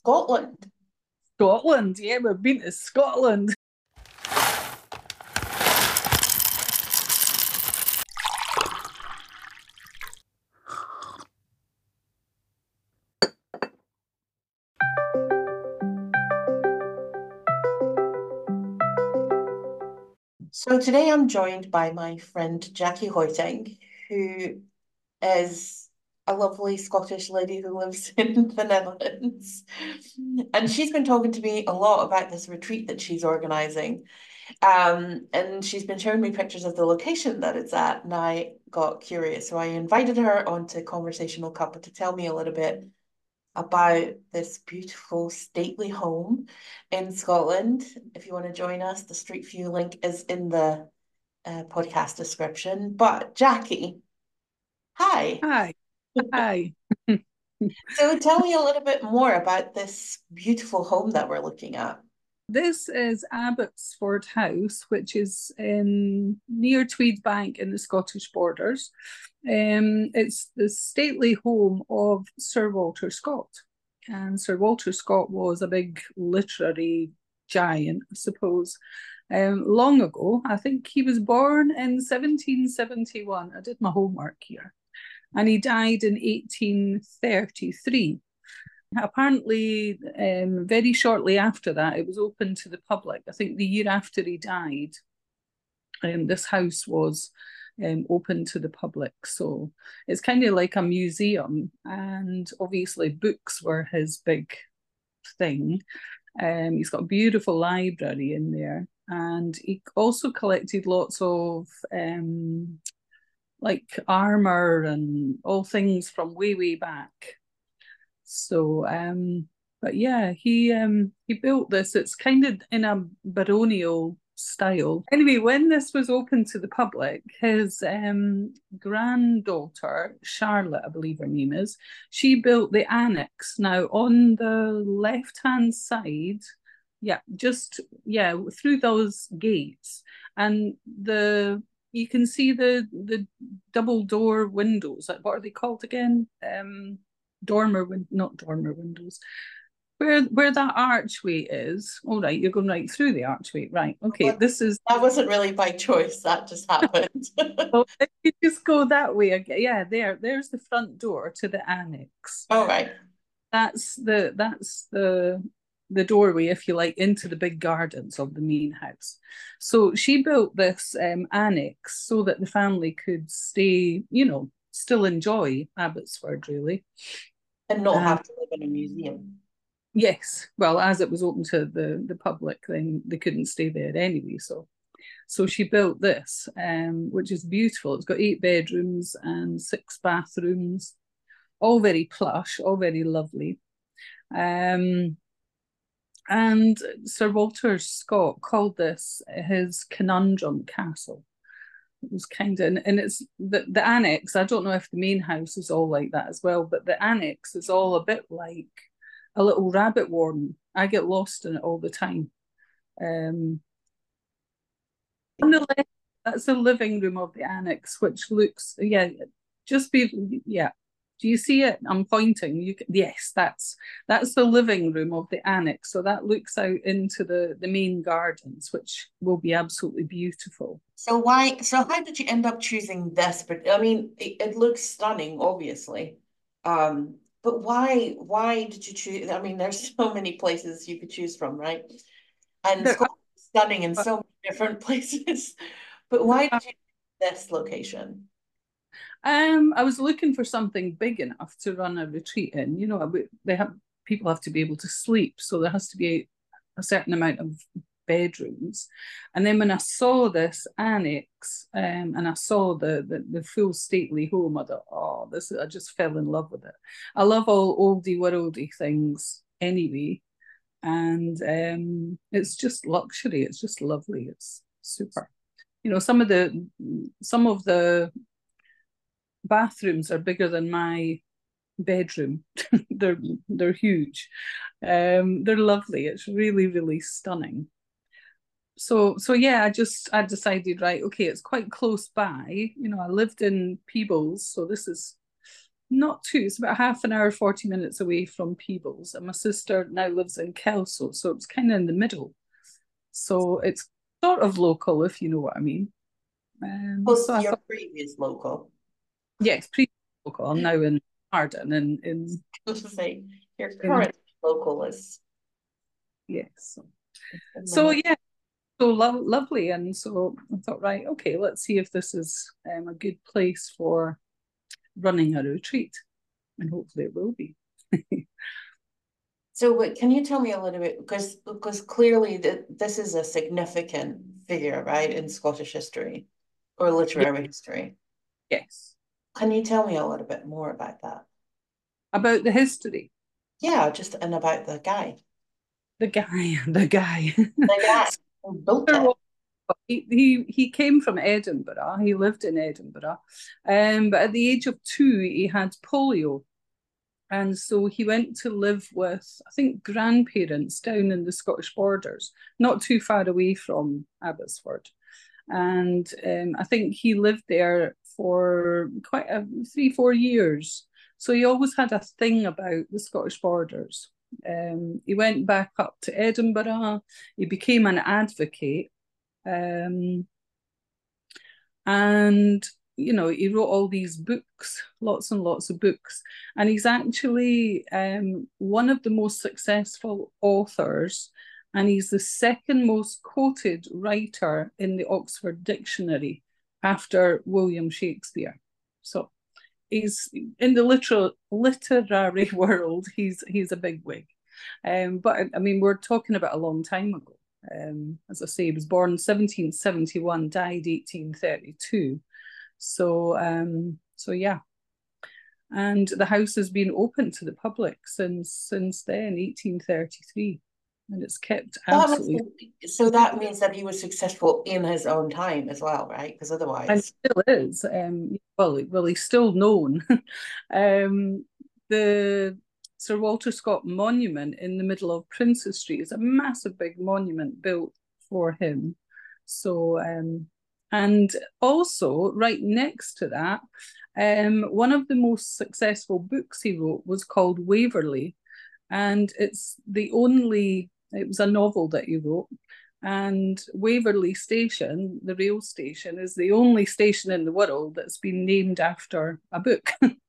Scotland. Scotland, yeah, we've been to Scotland. So today I'm joined by my friend Jackie Hoiting, who is a lovely Scottish lady who lives in the Netherlands. And she's been talking to me a lot about this retreat that she's organizing. And she's been showing me pictures of the location that it's at, and I got curious. So I invited her onto Conversational Cuppa to tell me a little bit about this beautiful, stately home in Scotland. If you want to join us, the Street View link is in the podcast description. But Jackie, hi. Hi, hi. So tell me a little bit more about this beautiful home that we're looking at. This is Abbotsford House, which is near Tweed Bank in the Scottish borders. It's the stately home of Sir Walter Scott. And Sir Walter Scott was a big literary giant, I suppose. Long ago, I think he was born in 1771. I did my homework here. And he died in 1833. Apparently, very shortly after that, it was open to the public. I think the year after he died, this house was open to the public. So it's kind of like a museum, and obviously books were his big thing. He's got a beautiful library in there, and he also collected lots of like armor and all things from way, way back. So, but yeah, he built this. It's kind of in a baronial style. Anyway, when this was open to the public, his granddaughter, Charlotte, I believe her name is, she built the annex. Now, on the left-hand side, yeah, just yeah, through those gates, and the you can see the double door windows. Like, what are they called again? Not dormer windows. Where that archway is. All right, you're going right through the archway. Right. Okay. But This is. that wasn't really by choice, that just happened. Well, if you just go that way again. Yeah, there's the front door to the annex. All right. That's the doorway, if you like, into the big gardens of the main house. So she built this annex so that the family could stay, still enjoy Abbotsford, really. And not And have to live in a museum. yes, well, as it was open to the public, then they couldn't stay there anyway. So she built this, which is beautiful. It's got 8 bedrooms and 6 bathrooms, all very plush, all very lovely. Um, and Sir Walter Scott called this his conundrum castle. It was kind of, and it's the annex. I don't know if the main house is all like that as well, but the annex is all a bit like a little rabbit warren. I get lost in it all the time. On the left, that's the living room of the annex, which looks, yeah, yeah. Do you see it? I'm pointing. Yes, that's the living room of the annex. So that looks out into the main gardens, which will be absolutely beautiful. So how did you end up choosing this? But I mean, it looks stunning, obviously. But why did you choose? I mean, there's so many places you could choose from, right? And There, Scotland's stunning in so many different places. But why did you choose this location? I was looking for something big enough to run a retreat in. People have to be able to sleep, so there has to be a certain amount of bedrooms. And then when I saw this annex, and I saw the full stately home, I thought, oh, I just fell in love with it. I love all oldie worldy things anyway, and it's just luxury. It's just lovely. It's super. Some of the bathrooms are bigger than my bedroom. they're huge. They're lovely. It's really, really stunning. So yeah, I decided, right, okay, it's quite close by. I lived in Peebles, so this is not too. It's about half an hour, 40 minutes away from Peebles, and my sister now lives in Kelso, so it's kind of in the middle. So it's sort of local, if you know what I mean. So Post I your thought, previous local. yes, pretty local. I'm now in Arden, Let's say your in current local is yes. in So Manila. yeah, so lovely, and so I thought, right, okay, let's see if this is a good place for running a retreat, and hopefully it will be. So, can you tell me a little bit because clearly that this is a significant figure, right, in Scottish history or Yeah, literary history. yes, Can you tell me a little bit more about that? about the history, Yeah, just and about the guy. the guy, the guy. The guy who built Sir it. Walter, he came from Edinburgh. He lived in Edinburgh, but at the age of 2, he had polio. And so he went to live with, I think, grandparents down in the Scottish borders, not too far away from Abbotsford. And I think he lived there for quite 3, 4 years. So he always had a thing about the Scottish borders. He went back up to Edinburgh. He became an advocate, um, and he wrote all these books, lots and lots of books, and he's actually one of the most successful authors, and he's the second most quoted writer in the Oxford Dictionary after William Shakespeare. So he's in the literary world, he's a bigwig. But I mean, we're talking about a long time ago. As I say, he was born 1771, died 1832. So yeah, and the house has been open to the public since then, 1833, and it's kept absolutely. So that means that he was successful in his own time as well, right? Because And otherwise, still is. Well, he's still known. um, the Sir Walter Scott Monument in the middle of Princes Street is a massive, big monument built for him. So, and also right next to that, one of the most successful books he wrote was called Waverley, and it was a novel that he wrote, and Waverley Station, the rail station, is the only station in the world that's been named after a book.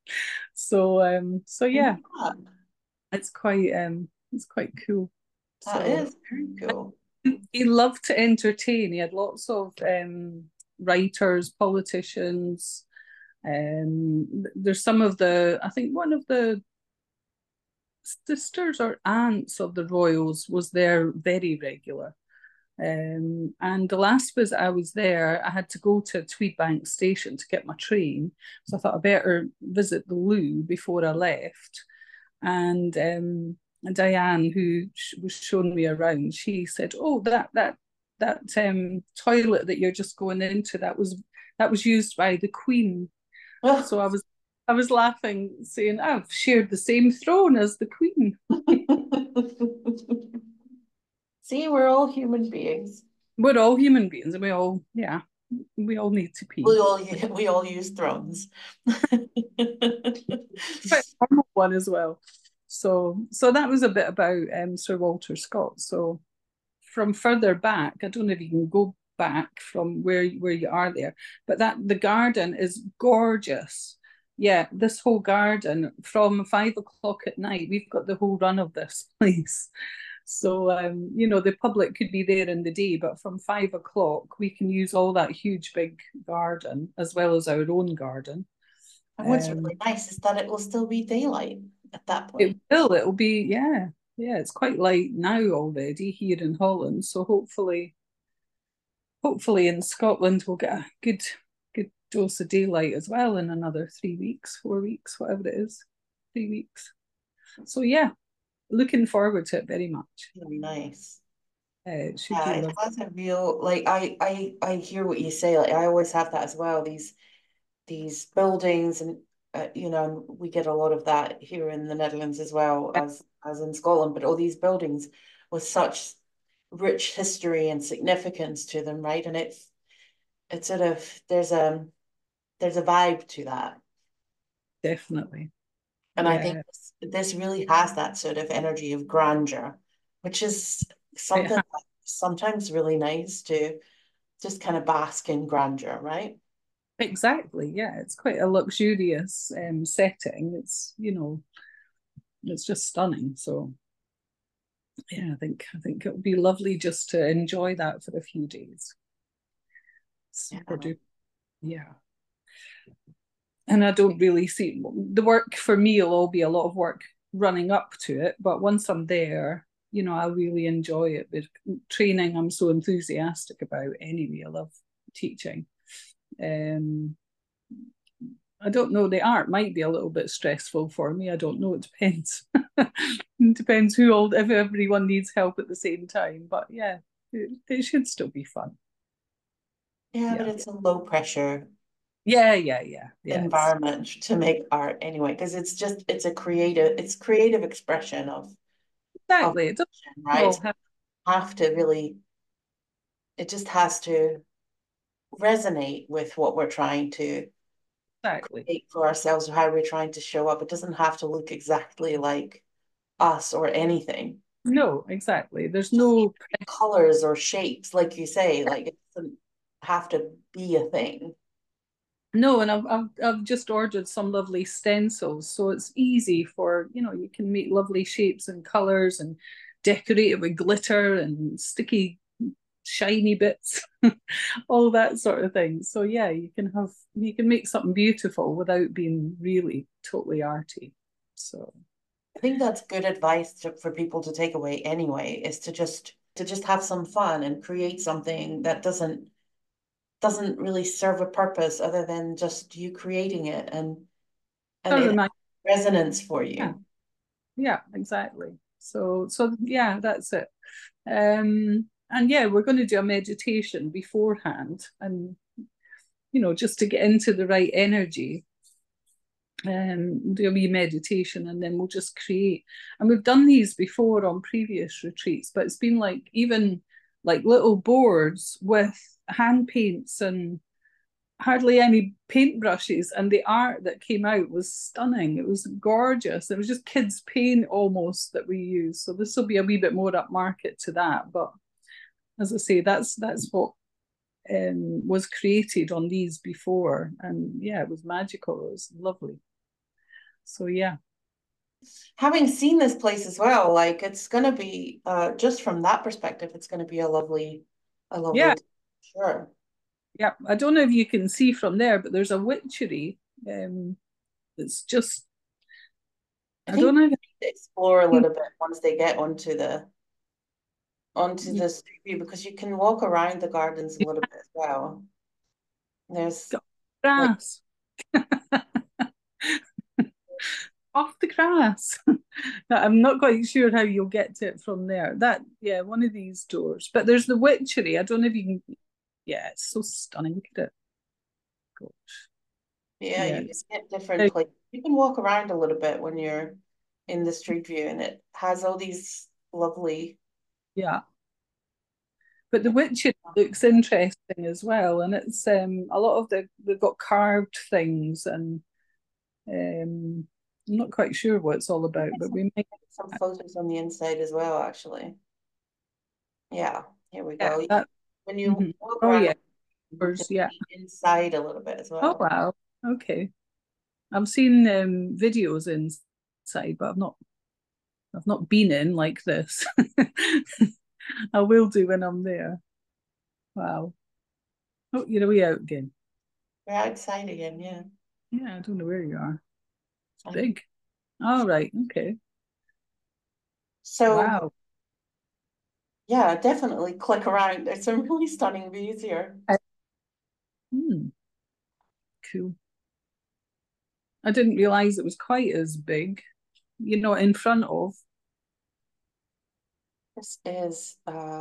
So yeah, yeah, it's quite cool. that So is very cool. he loved to entertain. He had lots of writers, politicians. There's some of I think one of the sisters or aunts of the royals was there very regular. And the last visit I was there, I had to go to Tweedbank station to get my train. So I thought I better visit the loo before I left. And Diane, who was showing me around, she said, "Oh, that toilet that you're just going into, that was used by the Queen." So I was laughing, saying, "I've shared the same throne as the Queen." See, we're all human beings. We're all human beings, and we all need to We pee. all we all use thrones. Quite a normal one as well. So that was a bit about Sir Walter Scott. So from further back, I don't know if you can go back from where you are there, but that the garden is gorgeous. Yeah, this whole garden from 5 o'clock at night, we've got the whole run of this place. So the public could be there in the day, but from 5 o'clock, we can use all that huge big garden as well as our own garden. And what's really Um, nice is that it will still be daylight at that it point. will. It'll be, yeah, yeah. It's quite light now already here in Holland. So hopefully in Scotland we'll get a good dose of daylight as well in another 3 weeks, 4 weeks, whatever it is, 3 weeks. So yeah, looking forward to it very much. Really nice. It should Yeah, be it lovely. has a real like I hear what you say. Like I always have that as well. These buildings and we get a lot of that here in the Netherlands as well as in Scotland. But all these buildings with such rich history and significance to them, right? And it's sort of there's a vibe to that. definitely. And I think Yeah. this really has that sort of energy of grandeur, which is something that's sometimes really nice to just kind of bask in grandeur, right? Exactly. Yeah. It's quite a luxurious setting. It's, it's just stunning. So yeah, I think it would be lovely just to enjoy that for a few days. Super Yeah. duper. Yeah. And I don't really see the work for me will all be a lot of work running up to it. But once I'm there, I really enjoy it. With training, I'm so enthusiastic about anyway. I love teaching. Um, I don't know. The art might be a little bit stressful for me. I don't know. It depends. It depends if everyone needs help at the same time. But yeah, it should still be fun. Yeah, but Yeah. it's a low pressure Yeah, yeah, yeah. Yeah. environment to make art anyway, because it's creative expression of Exactly. It doesn't emotion, right? all So have you have to really, it just has to resonate with what we're trying to exactly. create for ourselves or how we're trying to show up. It doesn't have to look exactly like us or anything. No, exactly. There's Just no colors or shapes, like you say, like it doesn't have to be a thing. no, and I've just ordered some lovely stencils, so it's easy for you can make lovely shapes and colors and decorate it with glitter and sticky shiny bits, all that sort of thing. So yeah, you can make something beautiful without being really totally arty. So I think that's good advice for people to take away anyway, is to just have some fun and create something that doesn't really serve a purpose other than just you creating it and that it reminds, has resonance for yeah, you. yeah, exactly. So yeah, that's it. And yeah, we're going to do a meditation beforehand, and just to get into the right energy. Do a wee meditation, and then we'll just create. And we've done these before on previous retreats, but it's been like even like little boards with hand paints and hardly any paintbrushes, and the art that came out was stunning. It was gorgeous. It was just kids' paint almost that we used. So this will be a wee bit more upmarket to that. But as I say, that's what was created on these before, and yeah, it was magical. It was lovely. So yeah, Having seen this place as well, like it's gonna be just from that perspective, it's gonna be a yeah, lovely sure. yeah. I don't know if you can see from there, but there's a witchery. It's just I I don't think know. they explore a If little bit once they get onto you the street view because you can walk around the gardens a little bit as well. There's got like grass off the grass. I'm not quite sure how you'll get to it from there. That yeah, one of these doors. But there's the witchery. I don't know if you can. Yeah, it's so stunning. Look at it. Gosh. yeah, Yeah, you can it's get different places. You can walk around a little bit when you're in the street view and it has all these lovely yeah. But the witchery looks interesting as well, and it's a lot of they've got carved things, and I'm not quite sure what it's all about, but we might. some photos on the inside as well, actually. Yeah, here we Yeah, go. When you mhm. walk Oh around, yeah, you can yeah. see inside a little bit as Oh well. wow. Okay. I've seen videos inside, but I've not been in like this. I will do when I'm there. Wow. Oh, you're way out again. We're outside again, yeah. Yeah, I don't know where you are. It's Um, big. All right. Okay. so Wow. yeah, definitely click around. There's some really stunning views here. Hmm, cool. I didn't realize it was quite as big, in front of, This is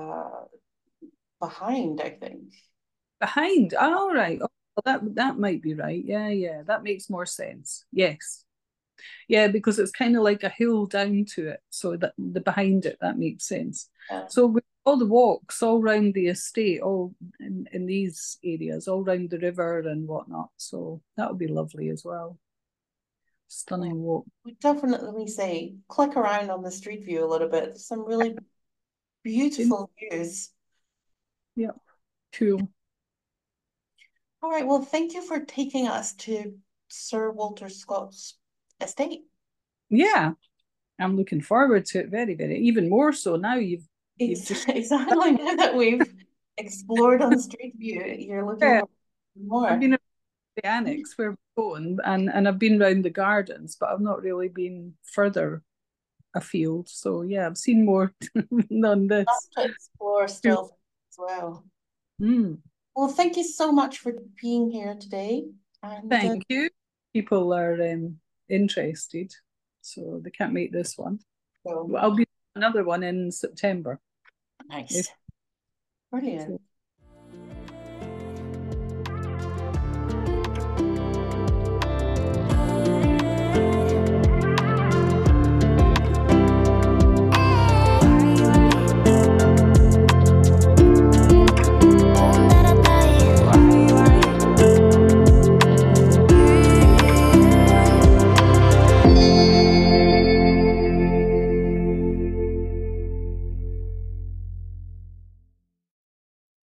behind, I think. behind. All right. Oh, well, that might be right. Yeah, yeah. That makes more sense. Yes. Yeah, because it's kind of like a hill down to it. So that the behind it, that makes sense. Yeah. So with all the walks all around the estate, all in these areas, all around the river and whatnot. So that would be lovely as well. Stunning walk. We definitely say click around on the Street View a little bit. There's some really beautiful views. Yep, cool. All right, well, thank you for taking us to Sir Walter Scott's estate. Yeah, I'm looking forward to it very, very, even more so now you've just Exactly, now that we've explored on Street View, you're looking yeah, for I've more. been at the annex where we're going and I've been around the gardens, but I've not really been further afield. So yeah, I've seen more than Lots this. to explore still as well. Mm. Well, thank you so much for being here today. And Thank you. People are interested, so they can't make this one. so Well, I'll be another one in September. nice. If Brilliant. so.